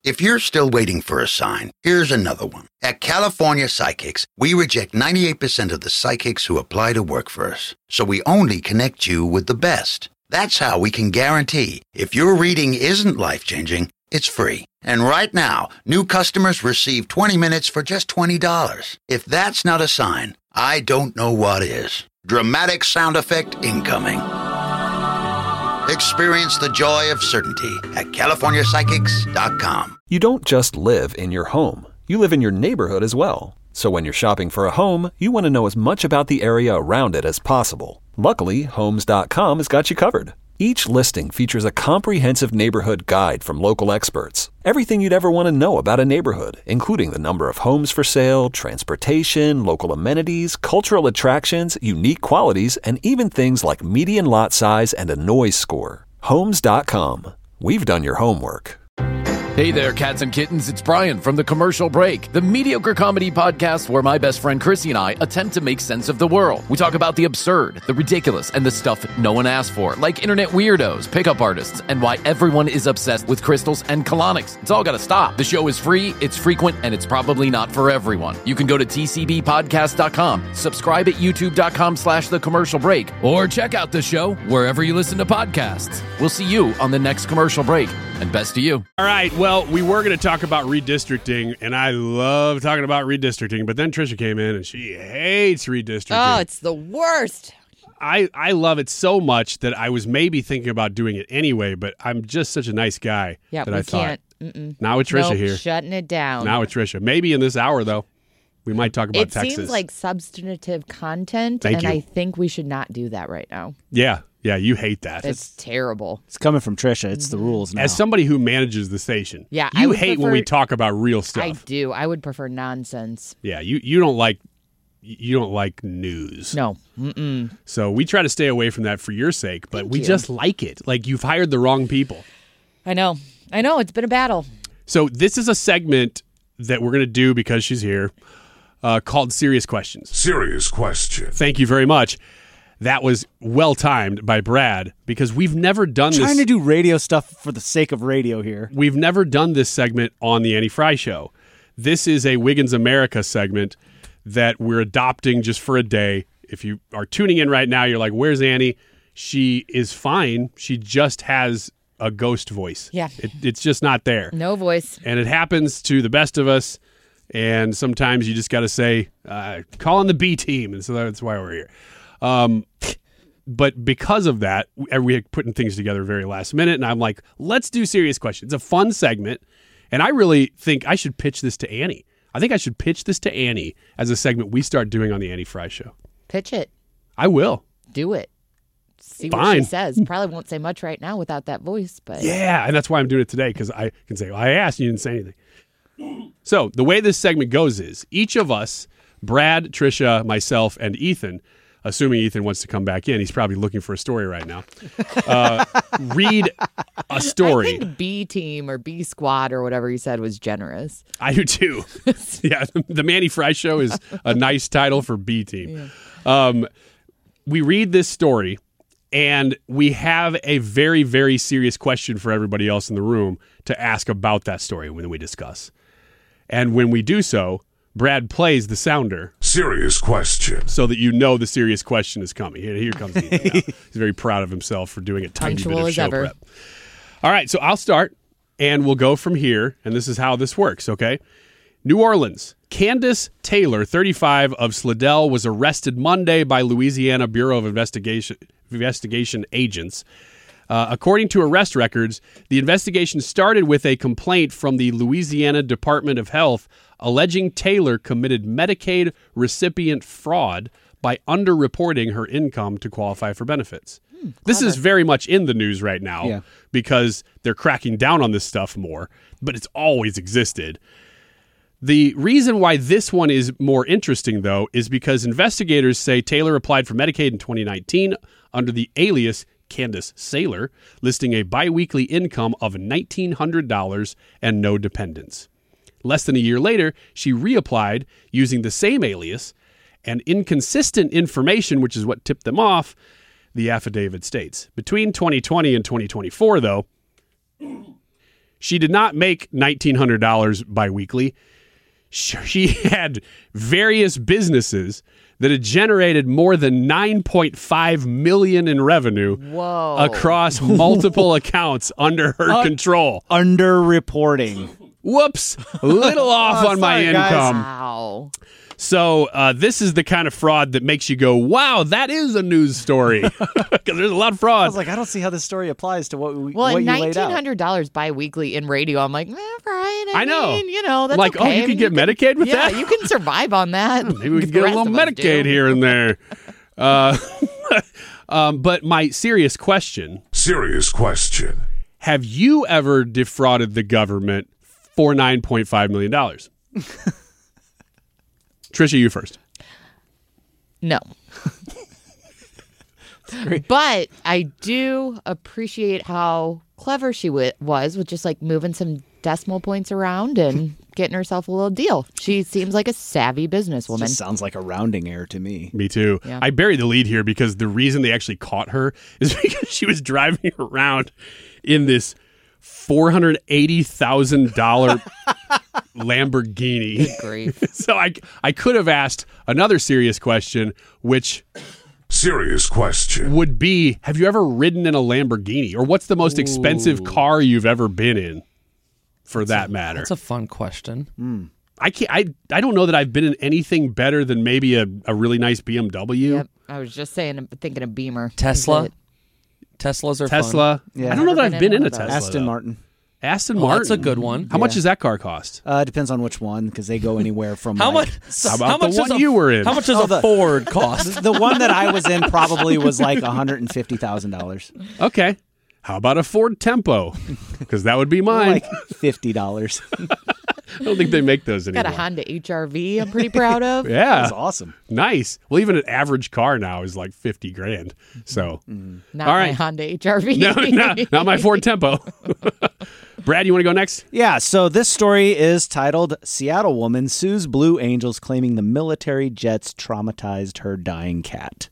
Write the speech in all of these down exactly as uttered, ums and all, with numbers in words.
If you're still waiting for a sign, here's another one. At California Psychics, we reject ninety-eight percent of the psychics who apply to work for us. So we only connect you with the best. That's how we can guarantee if your reading isn't life-changing, it's free. And right now, new customers receive twenty minutes for just twenty dollars. If that's not a sign, I don't know what is. Dramatic sound effect incoming. Experience the joy of certainty at California Psychics dot com. You don't just live in your home. You live in your neighborhood as well. So when you're shopping for a home, you want to know as much about the area around it as possible. Luckily, Homes dot com has got you covered. Each listing features a comprehensive neighborhood guide from local experts. Everything you'd ever want to know about a neighborhood, including the number of homes for sale, transportation, local amenities, cultural attractions, unique qualities, and even things like median lot size and a noise score. Homes dot com. We've done your homework. Hey there, cats and kittens. It's Brian from The Commercial Break, the mediocre comedy podcast where my best friend Chrissy and I attempt to make sense of the world. We talk about the absurd, the ridiculous, and the stuff no one asked for, like internet weirdos, pickup artists, and why everyone is obsessed with crystals and colonics. It's all got to stop. The show is free, it's frequent, and it's probably not for everyone. You can go to T C B podcast dot com, subscribe at YouTube dot com slash The Commercial Break, or check out the show wherever you listen to podcasts. We'll see you on the next Commercial Break, and best to you. All right, well, we were going to talk about redistricting, and I love talking about redistricting, but then Trisha came in, and she hates redistricting. Oh, it's the worst. I, I love it so much that I was maybe thinking about doing it anyway, but I'm just such a nice guy yeah, that we I thought. Can't. Mm-mm. Now with Trisha nope, here. Shutting it down. Now with Trisha. Maybe in this hour, though, we might talk about it Texas. It seems like substantive content, Thank and you. I think we should not do that right now. Yeah. Yeah, you hate that. It's, it's terrible. It's coming from Trisha. It's the rules now. As somebody who manages the station, yeah, you I hate prefer, when we talk about real stuff. I do. I would prefer nonsense. Yeah, you, you don't like you don't like news. No. Mm-mm. So we try to stay away from that for your sake, but Thank we you. just like it. Like you've hired the wrong people. I know. I know. It's been a battle. So this is a segment that we're going to do because she's here uh, called Serious Questions. Serious Question. Thank you very much. That was well-timed by Brad because we've never done Trying this. Trying to do radio stuff for the sake of radio here. We've never done this segment on the Annie Fry Show. This is a Wiggins America segment that we're adopting just for a day. If you are tuning in right now, you're like, where's Annie? She is fine. She just has a ghost voice. Yeah. It, it's just not there. No voice. And it happens to the best of us. And sometimes you just got to say, uh, call on the B team. And so that's why we're here. Um, but because of that, we are putting things together very last minute. And I'm like, let's do Serious Questions. It's a fun segment. And I really think I should pitch this to Annie. I think I should pitch this to Annie as a segment we start doing on the Annie Fry Show. Pitch it. I will. Do it. See Fine. what she says. Probably won't say much right now without that voice. But yeah, and that's why I'm doing it today, because I can say, well, I asked and you didn't say anything. So the way this segment goes is each of us, Brad, Trisha, myself, and Ethan, assuming Ethan wants to come back in, he's probably looking for a story right now, uh, read a story. I think B team or B squad or whatever you said was generous. I do too. Yeah, the Manny Fry Show is a nice title for B team. Yeah. Um, we read this story, and we have a very, very serious question for everybody else in the room to ask about that story when we discuss. And when we do so, Brad plays the sounder. Serious Question. So that you know the serious question is coming. Here, here comes Ethan now. He's very proud of himself for doing a tiny Punctual bit of as show ever. prep. All right, so I'll start, and we'll go from here, and this is how this works, okay? New Orleans. Candace Taylor, thirty-five, of Slidell, was arrested Monday by Louisiana Bureau of Investigation, Investigation agents. Uh, according to arrest records, the investigation started with a complaint from the Louisiana Department of Health alleging Taylor committed Medicaid recipient fraud by underreporting her income to qualify for benefits. Hmm, this is very much in the news right now yeah. because they're cracking down on this stuff more, but it's always existed. The reason why this one is more interesting, though, is because investigators say Taylor applied for Medicaid in twenty nineteen under the alias Candace Saylor, listing a biweekly income of nineteen hundred dollars and no dependents. Less than a year later, she reapplied using the same alias and inconsistent information, which is what tipped them off, the affidavit states. Between twenty twenty and twenty twenty-four, though, she did not make nineteen hundred dollars biweekly. She had various businesses that had generated more than nine point five million dollars in revenue Whoa. across multiple accounts under her Uh, control. Underreporting. Whoops, a little off Oh, on my sorry, guys. income. Wow. So uh, this is the kind of fraud that makes you go, wow, that is a news story. Because there's a lot of I fraud. was like, I don't see how this story applies to what we Well, what you laid nineteen out. hundred dollars biweekly in radio. I'm like, eh, right. I, I know. mean, you know, that's Like, okay. oh, you I could mean, get Medicaid with yeah, that? you can survive on that. Maybe we The could get a rest little of us Medicaid do. here and there. Uh, um, but my serious question, Serious question. have you ever defrauded the government for nine point five million dollars? Trisha, you first. No. But I do appreciate how clever she w- was with just like moving some decimal points around and getting herself a little deal. She seems like a savvy businesswoman. Just sounds like a rounding error to me. Me too. Yeah. I buried the lead here because the reason they actually caught her is because she was driving around in this four hundred eighty thousand dollars Lamborghini. Grief. So I, I could have asked another serious question, which Serious question. would be, have you ever ridden in a Lamborghini? Or what's the most expensive car you've ever been in, for that matter? That's a fun question. I can't. I, I don't know that I've been in anything better than maybe a, a really nice B M W. Yep. I was just saying, thinking of Beamer. Tesla? Is it- Teslas are fun. Tesla. Yeah. I don't know that Never I've been been in in a one of Tesla. those. Aston though. Martin. Aston Well, Martin. that's a good one. How much Yeah. does that car cost? Uh, depends on which one, because they go anywhere from How like, much? How about how the much one does a, you were in? How much does Oh, a the- Ford cost? The one that I was in probably was like one hundred fifty thousand dollars. Okay. How about a Ford Tempo? Because that would be mine. Like fifty dollars. I don't think they make those anymore. Got a Honda H R V I'm pretty proud of. Yeah. That's awesome. Nice. Well, even an average car now is like fifty grand. So, Not All my right. Honda H R V. no, no, not my Ford Tempo. Brad, you want to go next? Yeah, so this story is titled Seattle Woman Sues Blue Angels Claiming the Military Jets Traumatized Her Dying Cat.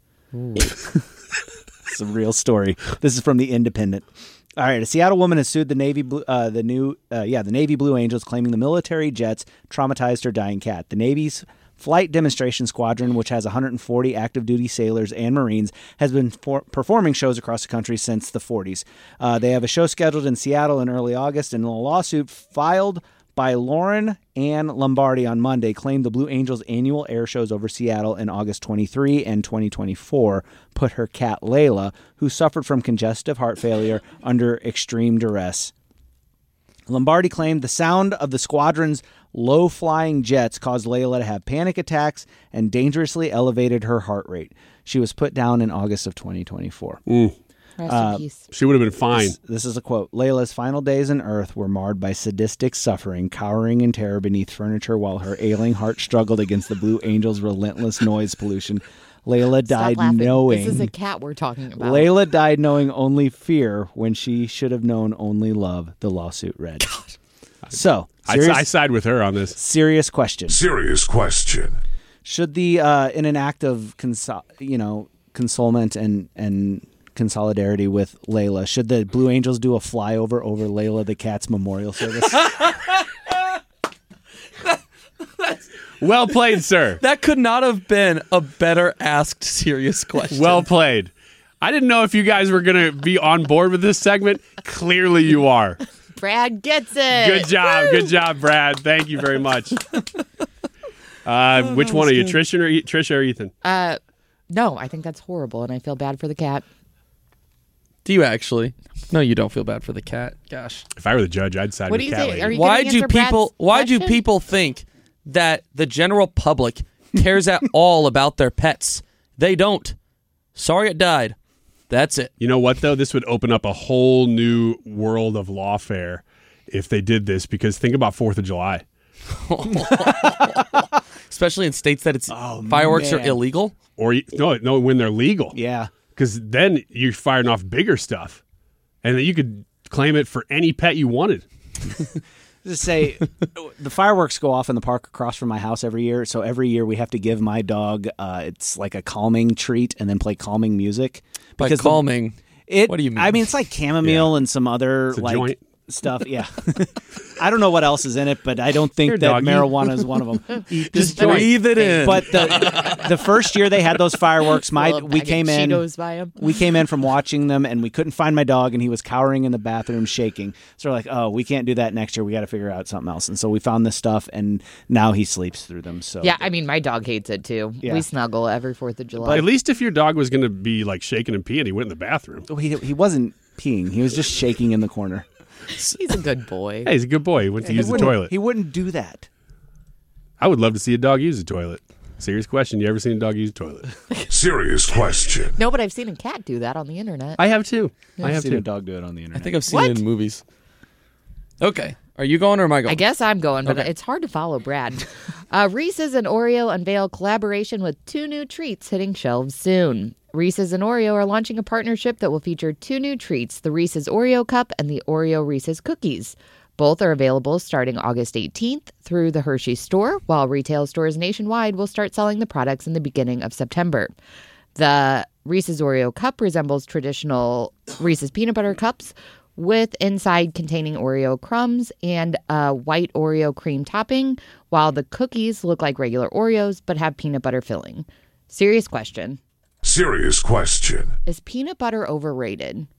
It's a real story. This is from The Independent. All right, a Seattle woman has sued the Navy, Blue, uh, the new, uh, yeah, the Navy Blue Angels, claiming the military jets traumatized her dying cat. The Navy's Flight Demonstration Squadron, which has one hundred forty active duty sailors and Marines, has been for- performing shows across the country since the forties. Uh, they have a show scheduled in Seattle in early August, and a lawsuit filed by Lauren Ann Lombardi on Monday claimed the Blue Angels annual air shows over Seattle in August twenty-three and twenty twenty-four put her cat Layla, who suffered from congestive heart failure, under extreme duress. Lombardi claimed the sound of the squadron's low-flying jets caused Layla to have panic attacks and dangerously elevated her heart rate. She was put down in August of twenty twenty-four. Rest Uh, in peace. She would have been fine. This, this is a quote. Layla's final days on Earth were marred by sadistic suffering, cowering in terror beneath furniture while her ailing heart struggled against the Blue Angels' relentless noise pollution. Layla Stop died laughing. knowing... This is a cat we're talking about. Layla died knowing only fear when she should have known only love, the lawsuit read. So, I, serious, I side with her on this. serious question. Serious question. Should the, uh, in an act of, consol- you know, consolement and, and consolidarity with Layla, should the Blue Angels do a flyover over Layla the cat's memorial service? Well played, sir. That could not have been a better asked serious question. Well played. I didn't know if you guys were going to be on board with this segment. Clearly you are. Brad gets it. Good job. Good job, Brad. Thank you very much. Uh, which one are you, Trisha or, E- Trisha or Ethan? Uh, no, I think that's horrible, and I feel bad for the cat. do you actually? No, you don't feel bad for the cat. Gosh. If I were the judge, I'd side What with do you cat think? lady. Are you Why gonna do answer Brad's people why do question? people think that the general public cares at all about their pets? They don't. Sorry it died. That's it. You know what, though? This would open up a whole new world of lawfare if they did this, because think about fourth of July. Especially in states that it's fireworks are man. illegal. Or, you- no, no, when they're legal. Yeah. Because then you're firing off bigger stuff. And then you could claim it for any pet you wanted. Just say the fireworks go off in the park across from my house every year. So every year we have to give my dog, uh, it's like a calming treat, and then play calming music. By Because the- calming. It, What do you mean? I mean, it's like chamomile and some other It's a like joint. stuff. Yeah. I don't know what else is in it, but I don't think Here, that doggy. marijuana is one of them. Just breathe it in. But the the first year they had those fireworks, my Little we bag of came in. Cheetos by him. We came in from watching them, and we couldn't find my dog, and he was cowering in the bathroom, shaking. So we're like, "Oh, we can't do that next year. We got to figure out something else." And so we found this stuff, and now he sleeps through them. So Yeah, I mean, my dog hates it too. Yeah. We snuggle every Fourth of July. At least if your dog was going to be like shaking and peeing, he went in the bathroom. he he wasn't peeing; he was just shaking in the corner. He's a good boy. Hey, he's a good boy. He went to He use the wouldn't- toilet. He wouldn't do that. I would love to see a dog use a toilet. Serious question. You ever seen a dog use a toilet? Serious question. No, but I've seen a cat do that on the internet. I have too. I I've have seen a too. dog do it on the I internet. think I've seen What? it in movies. Okay. Are you going or am I going? I guess I'm going, but Okay. it's hard to follow Brad. uh, Reese's and Oreo unveil collaboration with two new treats hitting shelves soon. Reese's and Oreo are launching a partnership that will feature two new treats, the Reese's Oreo Cup and the Oreo Reese's Cookies. Both are available starting August eighteenth through the Hershey store, while retail stores nationwide will start selling the products in the beginning of September. The Reese's Oreo Cup resembles traditional Reese's peanut butter cups, with inside containing Oreo crumbs and a white Oreo cream topping, while the cookies look like regular Oreos but have peanut butter filling. Serious question. Serious question. Is peanut butter overrated?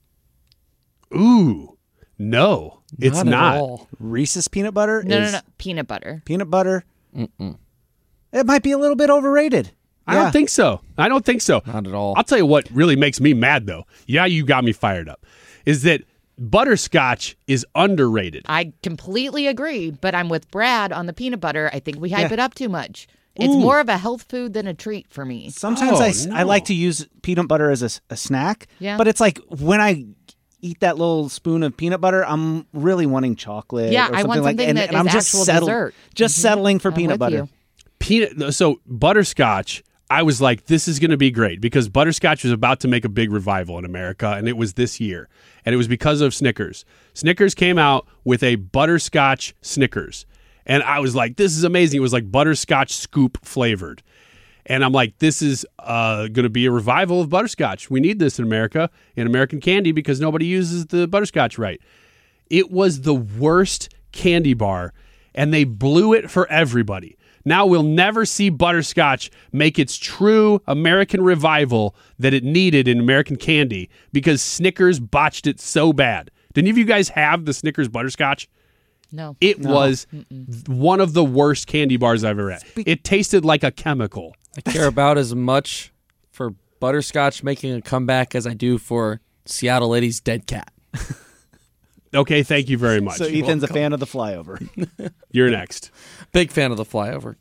Ooh, no, it's at not. all. Reese's peanut butter No, is no, no. Peanut butter. peanut butter. Mm-mm. It might be a little bit overrated. I Yeah. don't think so. I don't think so. Not at all. I'll tell you what really makes me mad, though. Yeah, you got me fired up. Is that butterscotch is underrated? I completely agree, but I'm with Brad on the peanut butter. I think we hype Yeah. it up too much. It's Ooh. more of a health food than a treat for me. Sometimes Oh, I, s- I no. like to use peanut butter as a, s- a snack. Yeah. But it's like when I eat that little spoon of peanut butter, I'm really wanting chocolate. Yeah, or I something want like something and, that and is I'm just actual settle- dessert. Just Mhm. settling for I'm peanut with butter. you. Peanut. So butterscotch. I was like, this is going to be great because butterscotch was about to make a big revival in America, and it was this year, and it was because of Snickers. Snickers came out with a butterscotch Snickers, and I was like, this is amazing. It was like butterscotch scoop flavored. And I'm like, this is uh, going to be a revival of butterscotch. We need this in America, in American candy, because nobody uses the butterscotch right. It was the worst candy bar, and they blew it for everybody. Now we'll never see butterscotch make its true American revival that it needed in American candy because Snickers botched it so bad. Did any of you guys have the Snickers butterscotch? No. It was one of the worst candy bars I've ever had. It tasted like a chemical. I care about as much for butterscotch making a comeback as I do for Seattle Ladies' Dead Cat. Okay, thank you very much. So Ethan's a fan of the flyover. You're next. Big fan of the flyover.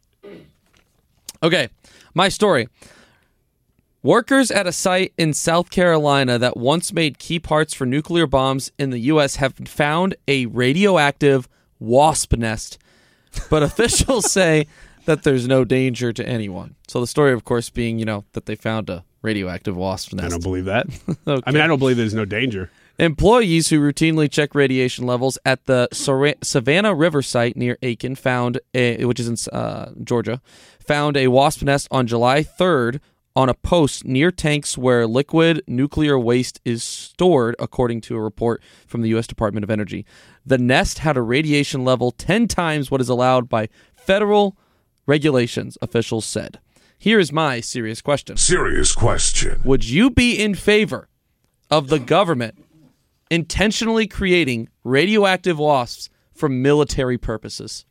Okay, my story. Workers at a site in South Carolina that once made key parts for nuclear bombs in the U S have found a radioactive wasp nest, but officials say that there's no danger to anyone. So the story, of course, being, you know, that they found a radioactive wasp I nest. don't believe that. Okay. I mean, I don't believe there's no danger. Employees who routinely check radiation levels at the Sora- Savannah River site near Aiken found, a, which is in uh, Georgia, found a wasp nest on July third on a post near tanks where liquid nuclear waste is stored, according to a report from the U S Department of Energy. The nest had a radiation level ten times what is allowed by federal regulations, officials said. Here is my serious question. Serious question. Would you be in favor of the government intentionally creating radioactive wasps for military purposes?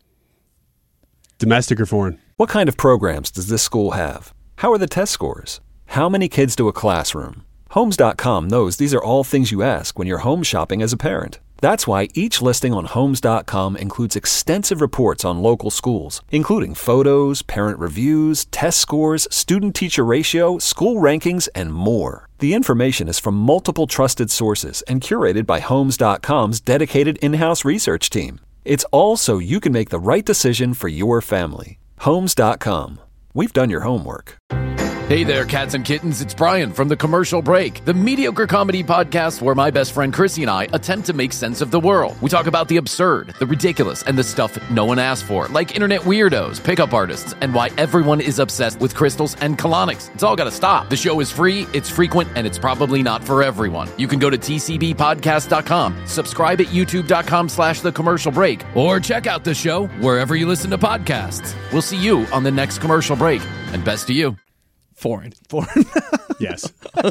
Domestic or foreign? What kind of programs does this school have? How are the test scores? How many kids to a classroom? Homes dot com knows these are all things you ask when you're home shopping as a parent. That's why each listing on Homes dot com includes extensive reports on local schools, including photos, parent reviews, test scores, student-teacher ratio, school rankings, and more. The information is from multiple trusted sources and curated by Homes dot com's dedicated in-house research team. It's all so you can make the right decision for your family. Homes dot com. We've done your homework. Hey there, cats and kittens. It's Brian from The Commercial Break, the mediocre comedy podcast where my best friend Chrissy and I attempt to make sense of the world. We talk about the absurd, the ridiculous, and the stuff no one asked for, like internet weirdos, pickup artists, and why everyone is obsessed with crystals and colonics. It's all got to stop. The show is free, it's frequent, and it's probably not for everyone. You can go to T C B podcast dot com, subscribe at youtube.com slash The Commercial Break, or check out the show wherever you listen to podcasts. We'll see you on the next commercial break, and best to you. Foreign. Foreign. Yes.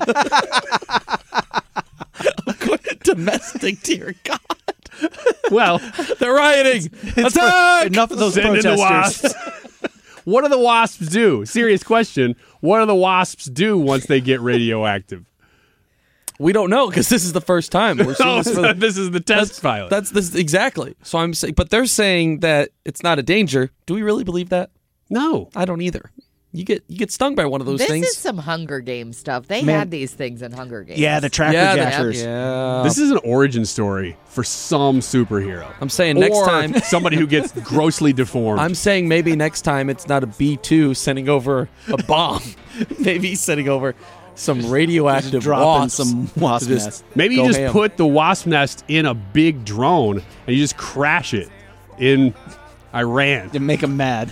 Domestic, dear God. Well, they're rioting. Attack! Enough of those send in the protesters. wasps. What do the wasps do? Serious question. What do the wasps do once they get radioactive? We don't know because this is the first time we're seeing Oh, this. For so the, this is the test pilot. that's this exactly. So I'm saying, but they're saying that it's not a danger. Do we really believe that? No. I don't either. You get you get stung by one of those This things. is some Hunger Games stuff. They Man. had these things in Hunger Games. Yeah, the tracker yeah, the- jackers. yeah. This is an origin story for some superhero. I'm saying next or time. somebody who gets grossly deformed. I'm saying maybe next time it's not a B two sending over a bomb. Maybe he's sending over some radioactive dropping wasps some wasp to just nest. Maybe you go just ham. put the wasp nest in a big drone and you just crash it in Iran. To make them mad.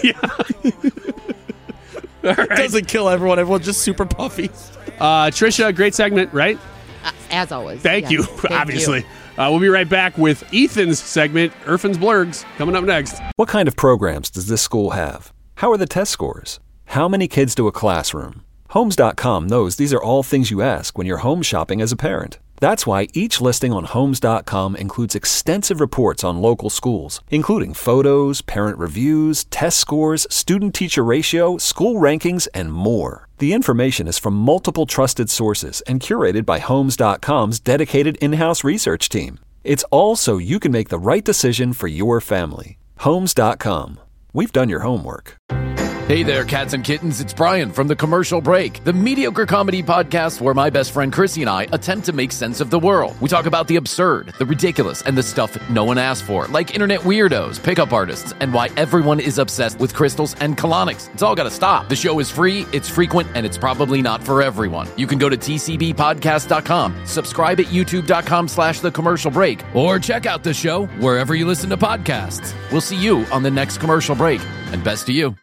All right. doesn't kill everyone. Everyone's just super puffy. Uh, Trisha, great segment, right? Uh, as always. Thank Yes. you, Thank obviously. you. Uh, we'll be right back with Ethan's segment, Irfin's Blurgs, coming up next. What kind of programs does this school have? How are the test scores? How many kids do a classroom? Homes dot com knows these are all things you ask when you're home shopping as a parent. That's why each listing on Homes dot com includes extensive reports on local schools, including photos, parent reviews, test scores, student-teacher ratio, school rankings, and more. The information is from multiple trusted sources and curated by Homes dot com's dedicated in-house research team. It's all so you can make the right decision for your family. Homes dot com. We've done your homework. Hey there, cats and kittens. It's Brian from The Commercial Break, the mediocre comedy podcast where my best friend Chrissy and I attempt to make sense of the world. We talk about the absurd, the ridiculous, and the stuff no one asked for, like internet weirdos, pickup artists, and why everyone is obsessed with crystals and colonics. It's all got to stop. The show is free, it's frequent, and it's probably not for everyone. You can go to T C B podcast dot com, subscribe at youtube.com slash The Commercial Break, or check out the show wherever you listen to podcasts. We'll see you on the next commercial break, and best to you.